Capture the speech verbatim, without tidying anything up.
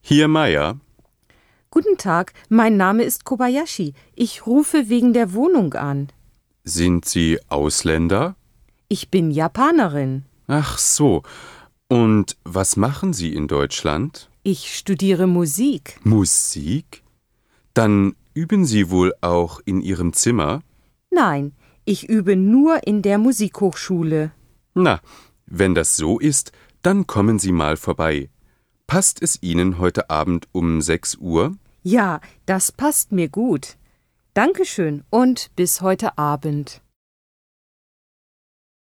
Hier Meier. Guten Tag, mein Name ist Kobayashi. Ich rufe wegen der Wohnung an. Sind Sie Ausländer? Ich bin Japanerin. Ach so. Und was machen Sie in Deutschland? Ich studiere Musik. Musik? Dann üben Sie wohl auch in Ihrem Zimmer? Nein, ich übe nur in der Musikhochschule. Na, wenn das so ist, dann kommen Sie mal vorbei. Passt es Ihnen heute Abend um sechs Uhr? Ja, das passt mir gut. Dankeschön und bis heute Abend.